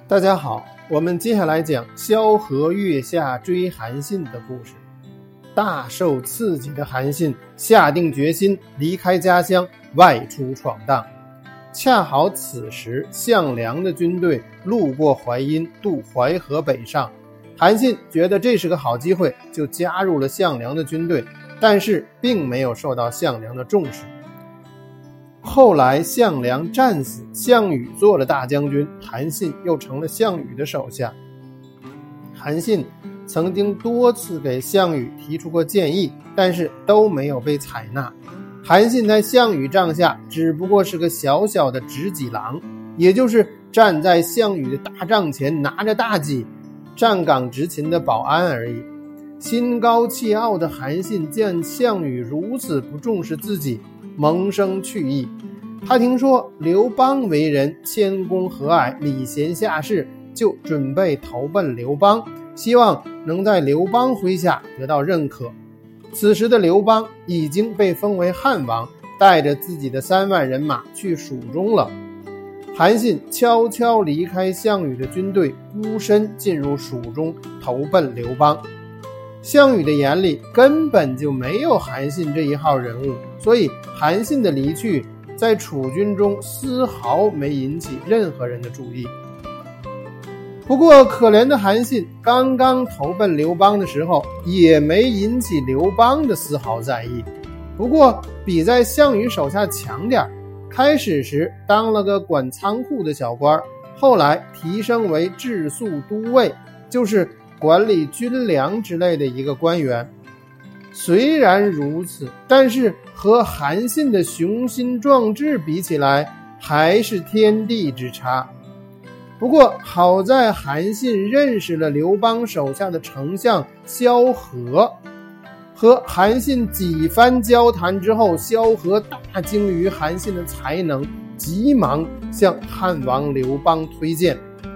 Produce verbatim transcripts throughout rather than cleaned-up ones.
大家好，我们接下来讲萧何月下追韩信的故事。大受刺激的韩信下定决心离开家乡，外出闯荡。恰好此时项梁的军队路过淮阴，渡淮河北上。韩信觉得这是个好机会，就加入了项梁的军队，但是并没有受到项梁的重视。后来项梁战死，项羽做了大将军，韩信又成了项羽的手下。韩信曾经多次给项羽提出过建议，但是都没有被采纳。韩信在项羽帐下只不过是个小小的执戟郎，也就是站在项羽的大帐前拿着大戟站岗执勤的保安而已。心高气傲的韩信见项羽如此不重视自己，萌生去意。他听说刘邦为人谦恭和蔼，礼贤下士，就准备投奔刘邦，希望能在刘邦麾下得到认可。此时的刘邦已经被封为汉王，带着自己的三万人马去蜀中了。韩信悄悄离开项羽的军队，孤身进入蜀中投奔刘邦。项羽的眼里根本就没有韩信这一号人物，所以韩信的离去在楚军中丝毫没引起任何人的注意。不过可怜的韩信刚刚投奔刘邦的时候，也没引起刘邦的丝毫在意。不过比在项羽手下强点，开始时当了个管仓库的小官，后来提升为治粟都尉，就是管理军粮之类的一个官员。虽然如此，但是和韩信的雄心壮志比起来，还是天地之差。不过好在韩信认识了刘邦手下的丞相萧何，和韩信几番交谈之后，萧何大惊于韩信的才能，急忙向汉王刘邦推荐。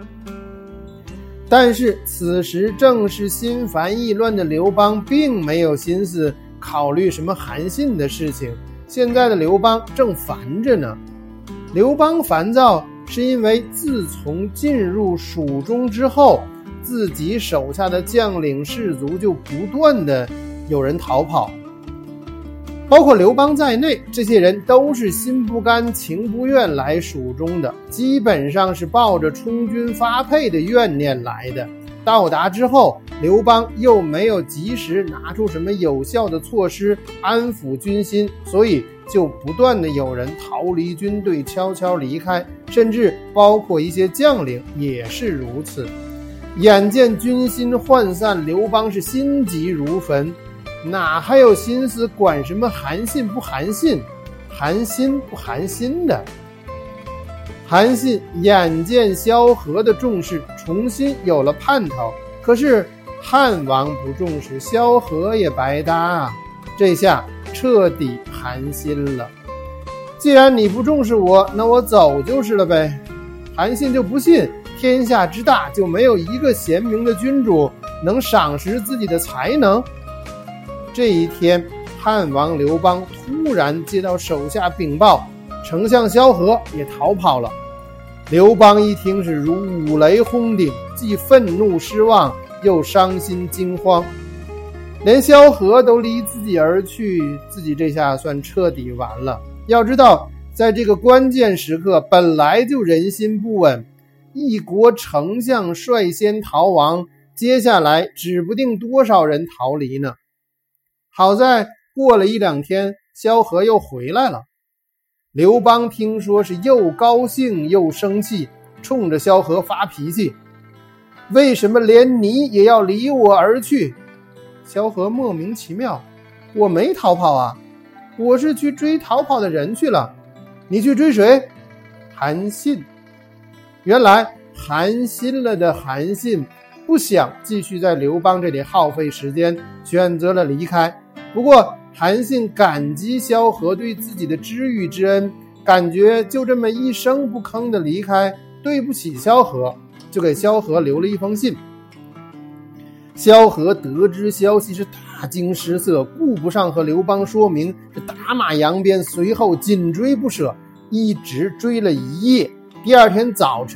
但是此时正是心烦意乱的刘邦并没有心思考虑什么韩信的事情，现在的刘邦正烦着呢。刘邦烦躁是因为自从进入蜀中之后，自己手下的将领士卒就不断的有人逃跑，包括刘邦在内，这些人都是心不甘情不愿来蜀中的，基本上是抱着充军发配的怨念来的。到达之后，刘邦又没有及时拿出什么有效的措施安抚军心，所以就不断的有人逃离军队，悄悄离开，甚至包括一些将领也是如此。眼见军心涣散，刘邦是心急如焚，哪还有心思管什么韩信不韩信，韩信不韩信的。韩信眼见萧何的重视，重新有了盼头，可是汉王不重视，萧何也白搭啊，这下彻底寒心了。既然你不重视我，那我走就是了呗。韩信就不信天下之大就没有一个贤明的君主能赏识自己的才能。这一天，汉王刘邦突然接到手下禀报，丞相萧何也逃跑了。刘邦一听是如五雷轰顶，既愤怒失望，又伤心惊慌。连萧何都离自己而去，自己这下算彻底完了。要知道，在这个关键时刻，本来就人心不稳，一国丞相率先逃亡，接下来指不定多少人逃离呢。好在过了一两天，萧何又回来了。刘邦听说是又高兴又生气，冲着萧何发脾气，为什么连你也要离我而去？萧何莫名其妙，我没逃跑啊，我是去追逃跑的人去了。你去追谁？韩信。原来寒心了的韩信不想继续在刘邦这里耗费时间，选择了离开。不过韩信感激萧何对自己的知遇之恩，感觉就这么一声不吭的离开，对不起萧何，就给萧何留了一封信。萧何得知消息是大惊失色，顾不上和刘邦说明，是打马扬鞭，随后紧追不舍，一直追了一夜。第二天早晨，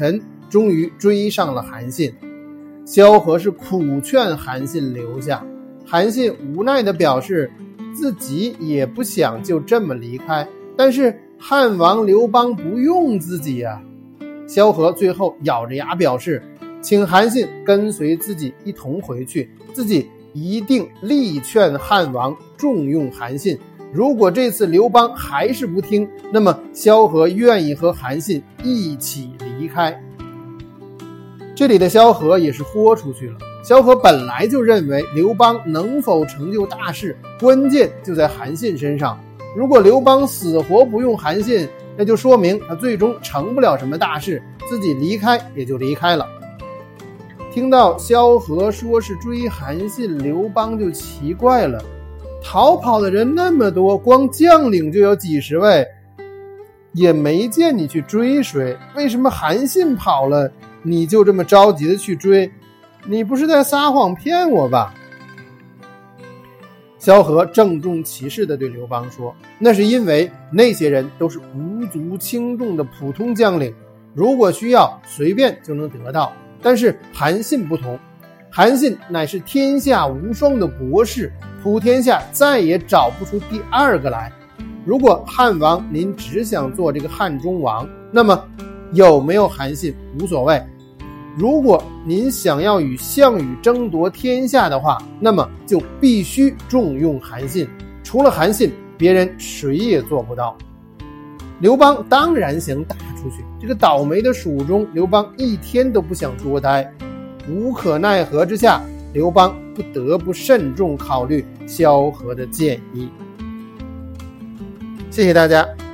终于追上了韩信。萧何是苦劝韩信留下，韩信无奈地表示自己也不想就这么离开，但是汉王刘邦不用自己啊。萧何最后咬着牙表示，请韩信跟随自己一同回去，自己一定力劝汉王重用韩信。如果这次刘邦还是不听，那么萧何愿意和韩信一起离开。这里的萧何也是豁出去了。萧何本来就认为刘邦能否成就大事，关键就在韩信身上。如果刘邦死活不用韩信，那就说明他最终成不了什么大事，自己离开也就离开了。听到萧何说是追韩信，刘邦就奇怪了，逃跑的人那么多，光将领就有几十位，也没见你去追谁，为什么韩信跑了你就这么着急的去追？你不是在撒谎骗我吧？萧何郑重其事地对刘邦说，那是因为那些人都是无足轻重的普通将领，如果需要随便就能得到，但是韩信不同，韩信乃是天下无双的国士，普天下再也找不出第二个来。如果汉王您只想做这个汉中王，那么有没有韩信无所谓，如果您想要与项羽争夺天下的话，那么就必须重用韩信，除了韩信别人谁也做不到。刘邦当然想打出去，这个倒霉的蜀中刘邦一天都不想多待，无可奈何之下，刘邦不得不慎重考虑萧何的建议。谢谢大家。